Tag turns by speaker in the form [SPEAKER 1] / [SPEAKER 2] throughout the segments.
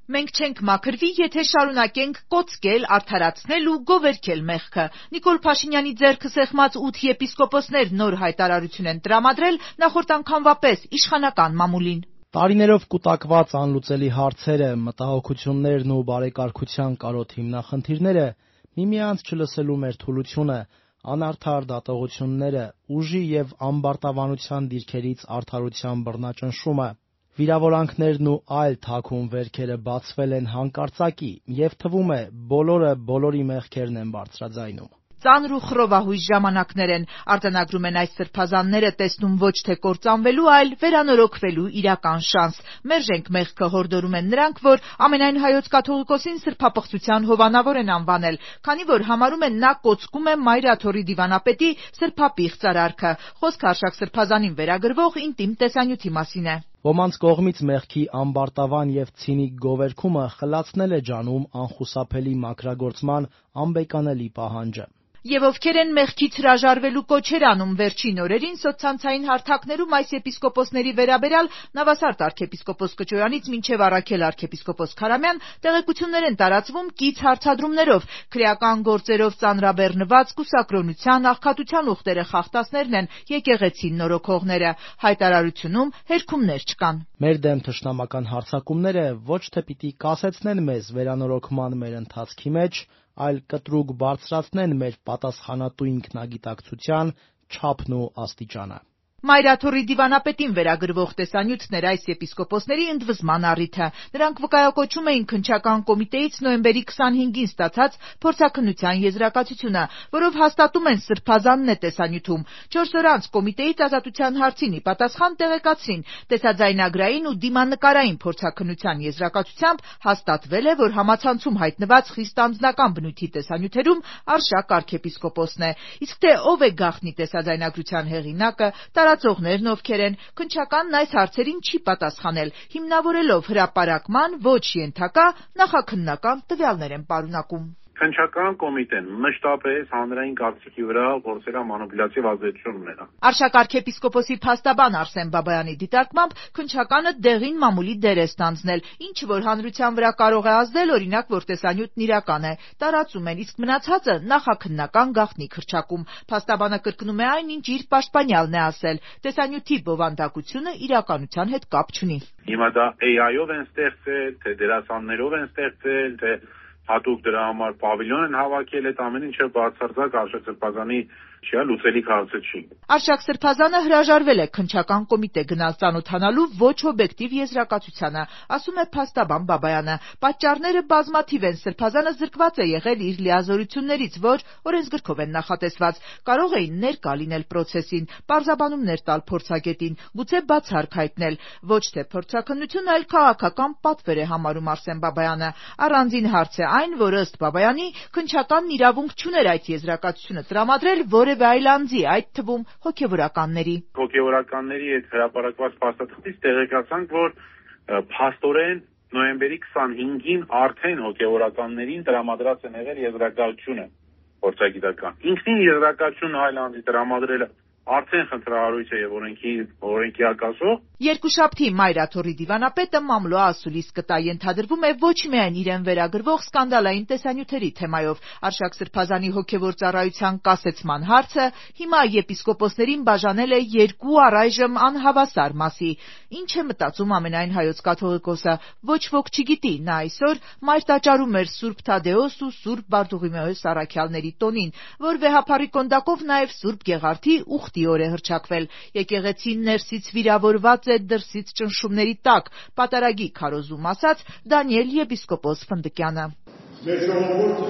[SPEAKER 1] Մենք չենք մաքրվի, եթե շարունակենք կոծկել, արդարացնել ու գովերքել մեղքը։ Նիկոլ Փաշինյանի ձեռքը սեղմած 8 եպիսկոպոսներ նոր հայտարարություն են տրամադրել նախորդ անգամվա պես իշխանական մամուլին։
[SPEAKER 2] Տարիներով կուտակված անլուծելի հարցերը, մտահոգություններն ու բարեկարգության կարոտ հիմնախնդիրները, միմյանց չլսելու մեր թուլությունը, անարդար դատողությունները, ուժի եւ ամբարտավանության դիրքերից արդարության բռնաճնշումը, վիրավորանքներն ու այլ թաքուն վերքերը բացվել են հանկարծակի եւ թվում է բոլորը բոլորի մեղքերն են բարձրաձայնում։
[SPEAKER 1] Ծանր ու խռովահույժ ժամանակներ են, արձանագրում են այս սրբազանները, տեսնում ոչ թե կործանվելու, այլ վերանորոգվելու իրական շանս։ Մերժենք մեղքը հորդորում են նրանք, որ ամենայն հայոց կաթողիկոսին սրբապղծության հովանավոր են անվանել, քանի որ համարում են նա կոծկում է Մայր Աթոռի դիվանապետի սրբապիղծ արարքը։ Խոսքը Արշակ սրբազանին վերագրվող ինտիմ տեսանյութի մասին է։
[SPEAKER 2] Ոմանց կողմից մեղքի ամբարտավան եւ ցինիկ գովերքումը խլացնել է ջանում անխուսափելի մաքրագործման անբեկանելի պահանջը։
[SPEAKER 1] Եվ ովքեր են մեղքից հրաժարվելու կոչեր անում վերջին օրերին սոցցանցային հարթակներում այս եպիսկոպոսների վերաբերյալ Նավասարդ arczepiskopos Կճոյանից մինչև Առաքել arczepiskopos Քարամյան տեղեկություններ են տարածվում կից հարցադրումներով, քրեական գործերով ծանրաբեռնված կուսակրոնության, աղքատության ուխտերը խախտածներն են եկեղեցին նորոգողները։ Հայտարարությունում հերքումներ չկան։
[SPEAKER 2] Մեր դեմ թշնամական հարձակումները ոչ թե պիտի կասեցնեն մեզ վերանորոգման մեր ընթացքի մեջ, այլ կտրուկ բարձրացնեն մեր պատասխանատու ինքնագիտակցության չափն ու աստիճանը։
[SPEAKER 1] Մայր Աթոռի դիվանապետին վերագրվող տեսանյութն էր այս եպիսկոպոսների ընդվզման առիթը։ Նրանք վկայակոչում էին քննչական կոմիտեից նոյեմբերի 25-ին ստացած փորձաքննության եզրակացությունը, որով հաստատում են սրբազանն է տեսանյութում։ 4 օր անց կոմիտեից ազատության հարցին ի պատասխան տեղեկացրին, տեսաձայնագրային ու դիմանկարային փորձաքննության եզրակացությամբ հաստատվել է, որ համացանցում հայտնված խիստ անձնական բնույթի տեսանյութերում Արշակ arczepiskopos-ն է։ Իսկ թե ով է գաղտնի տեսաձայնագրության հեղինակը, տարածողներն ովքեր են, քննչականն այս հարցերին չի պատասխանել, հիմնավորելով հրապարակման ոչ ենթակա նախաքննական տվյալներ են պարունակում։
[SPEAKER 3] Քննչական կոմիտեն մշտապես հանրային կարծիքի վրա փորձել է մանիպուլյատիվ ազդեցություն ունենալ։
[SPEAKER 1] Արշակ arczepiskopos-ի փաստաբան Արսեն Բաբայանի դիտարկմամբ քննչականը դեղին մամուլի դեր է ստանձնել, ինչը որ հանրության վրա կարող է ազդել, օրինակ, որ տեսանյութն իրական է, տարածում են, իսկ մնացածը նախաքննական գաղտնիք հռչակում։ Փաստաբանը կրկնում է այն, ինչ իր պաշտպանյալն է ասել. տեսանյութի բովանդակությունը իրականության հետ կապ չունի։
[SPEAKER 3] Հիմա դա AI-ով են ստեղծել, թե դերասաններով են ստեղծել, թե հատուկ դրա համար պավիլյոն են հավաքել, այդ ամեն ինչը բացարձակ Արշակ սրբազանի չի, լուծելիք հարցը չի։
[SPEAKER 1] Արշակ սրբազանը հրաժարվել է քննչական կոմիտե գնալ ծանոթանալու ոչ օբյեկտիվ եզրակացությանը, ասում է փաստաբան Բաբայանը։ Պատճառները բազմաթիվ են, սրբազանը զրկված է եղել իր լիազորություններից, որ օրենսգրքով են նախատեսված։ Կարող էին ներկա լինել պրոցեսին, պարզաբանումներ տալ փորձագետին, գուցե բացառք հայտնել։ Ոչ թե փորձաքննություն, այլ քաղաքական պատվեր է համարում Արսեն Բաբայանը։ Առանձին հարց է այն, որ ըստ Բաբայանի քննչականն իրավունք չուներ այդ եզրակացությունը տրամադրել որևէ այլ անձի, այդ թվում հոգևորականների։
[SPEAKER 3] Հոգևորականների հետ հրապարակված փաստաթղթից տեղեկացանք, որ փաստորեն նոյեմբերի 25-ին արդեն հոգևորականներին տրամադրած են եղել եզրակացությունը փորձագիտական։ Ինքնին եզրակացությունը այլ անձի տրամադրելը արդեն խնդրահարույց է եւ օրենքի ակասող։
[SPEAKER 1] Երկուշաբթի Մայր Աթոռի դիվանապետը մամլո ասուլիս կտա, ենթադրվում է ոչ միայն իրեն վերագրվող սկանդալային տեսանյութերի թեմայով։ Արշակ սրբազանի հոգևոր ծառայության կասեցման հարցը հիմա եպիսկոպոսներին բաժանել է երկու առայժմ անհավասար մասի։ Ինչ է մտածում ամենայն հայոց կաթողիկոսը, ոչ ոք չգիտի։ Նա այսօր մայր տաճարում էր Սուրբ Թադեոս ու Սուրբ Բարդուղիմեոս առաքյալների տոնին, որ վեհափառի կոնդակով նաև Սուրբ Գեղարդի ուխտի օր է հռչակվել։ Եկեղեցին ներսից վիրավորված է դրսից ճնշումների տակ, պատարագի քարոզում ասաց Դանիել եպիսկոպոս Ֆնդկյանը։
[SPEAKER 4] Մեր ժողովուրդը,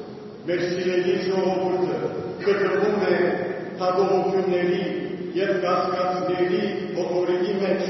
[SPEAKER 4] մեր սիրելի ժողովուրդը գտնվում է հաջողությունների եւ կասկածների ողորի մեջ,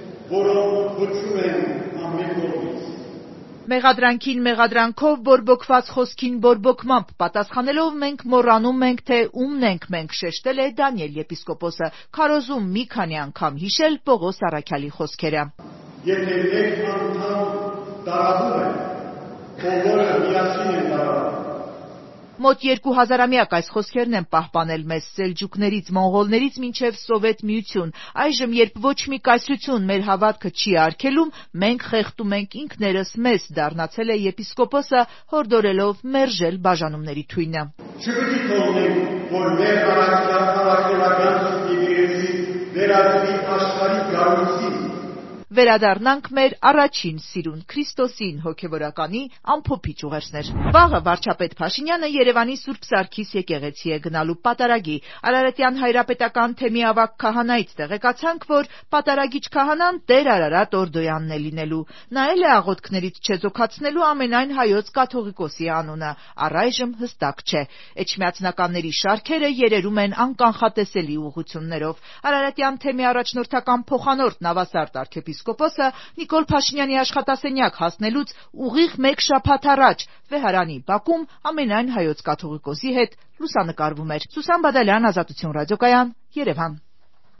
[SPEAKER 4] որոնք փչում են ամեն կողմից։
[SPEAKER 1] Մեղադրանքին մեղադրանքով, բորբոքված խոսքին բորբոքմամբ պատասխանելով մենք մոռանում ենք, թե ումն ենք մենք, շեշտել է Դանիել եպիսկոպոսը, քարոզում մի քանի անգամ հիշել Պողոս առաքյալի խոսքերը։
[SPEAKER 4] Եթե մեկ անգամ տարածում են, բոլորը միասին են տարածում։
[SPEAKER 1] Մոտ 2000-ամյակ այս խոսքերն են պահպանել մեզ սելջուկներից, մոնղոլներից մինչև Սովետ Միություն։ Այժմ, երբ ոչ մի կայսրություն մեր հավատքը չի արգելում, մենք խեղդում ենք ինքներս մեզ, դառնացել է եպիսկոպոսը, հորդորելով մերժել բաժանումների թույնը։
[SPEAKER 4] Չպետք է թողնենք, որ մեր առաքելական ծրագիրը վերածվի աշխարհի գառույցի։
[SPEAKER 1] Վերադառնանք մեր առաջին սիրուն Քրիստոսին, հոգևորականի ամփոփիչ ուղերձներ։ Վաղը վարչապետ Փաշինյանը Երևանի Սուրբ Սարգիս եկեղեցի է գնալու պատարագի։ Արարատյան հայրապետական թեմի ավագ քահանայից տեղեկացանք, որ պատարագիչ քահանան Տեր Արարատ Օրդոյանն է լինելու։ Նա էլ է աղոթքներից չեզոքացնելու ամենայն հայոց կաթողիկոսի անունը, առայժմ հստակ չէ։ Էջմիածնականների շարքերը երերում են անկանխատեսելի ուղղություններով։ Արարատյան թեմի առաջնորդական փոխանորդ Նավասարդ arczepiskopոսը Նիկոլ Փաշինյանի աշխատասենյակ հասնելուց ուղիղ 1 շաբաթ առաջ Վեհարանի բակում ամենայն հայոց կաթողիկոսի հետ լուսանկարվում էր։ Սուսան Բադալյան, Ազատություն ռադիոկայան, Երևան։